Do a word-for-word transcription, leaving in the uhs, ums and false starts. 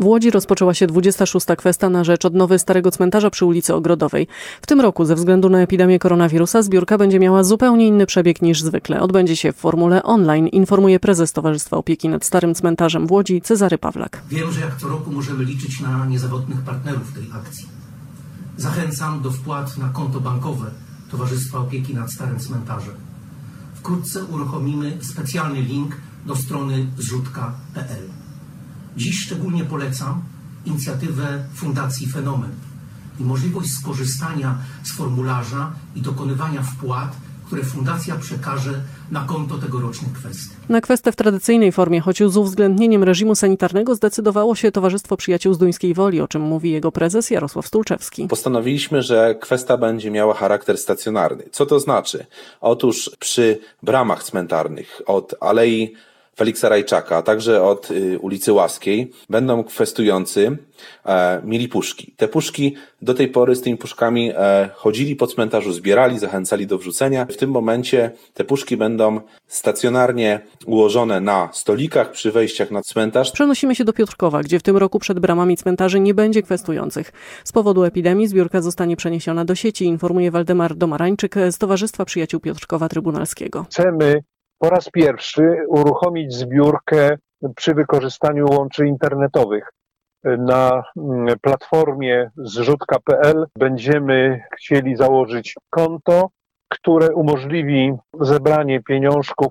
W Łodzi rozpoczęła się dwudziesta szósta kwesta na rzecz odnowy Starego Cmentarza przy ulicy Ogrodowej. W tym roku ze względu na epidemię koronawirusa zbiórka będzie miała zupełnie inny przebieg niż zwykle. Odbędzie się w formule online, informuje prezes Towarzystwa Opieki nad Starym Cmentarzem w Łodzi Cezary Pawlak. Wiem, że jak co roku możemy liczyć na niezawodnych partnerów tej akcji. Zachęcam do wpłat na konto bankowe Towarzystwa Opieki nad Starym Cmentarzem. Wkrótce uruchomimy specjalny link do strony zrzutka kropka pe el. Dziś szczególnie polecam inicjatywę Fundacji Fenomen i możliwość skorzystania z formularza i dokonywania wpłat, które fundacja przekaże na konto tegorocznej kwestii. Na kwestę w tradycyjnej formie, choć z uwzględnieniem reżimu sanitarnego, zdecydowało się Towarzystwo Przyjaciół z Duńskiej Woli, o czym mówi jego prezes Jarosław Stulczewski. Postanowiliśmy, że kwesta będzie miała charakter stacjonarny. Co to znaczy? Otóż przy bramach cmentarnych od Alei Feliksa Rajczaka, a także od y, ulicy Łaskiej będą kwestujący e, mieli puszki. Te puszki do tej pory z tymi puszkami e, chodzili po cmentarzu, zbierali, zachęcali do wrzucenia. W tym momencie te puszki będą stacjonarnie ułożone na stolikach przy wejściach na cmentarz. Przenosimy się do Piotrkowa, gdzie w tym roku przed bramami cmentarzy nie będzie kwestujących. Z powodu epidemii zbiórka zostanie przeniesiona do sieci, informuje Waldemar Domarańczyk z Towarzystwa Przyjaciół Piotrkowa Trybunalskiego. Chcemy po raz pierwszy uruchomić zbiórkę przy wykorzystaniu łączy internetowych. Na platformie zrzutka kropka pe el będziemy chcieli założyć konto, które umożliwi zebranie pieniążków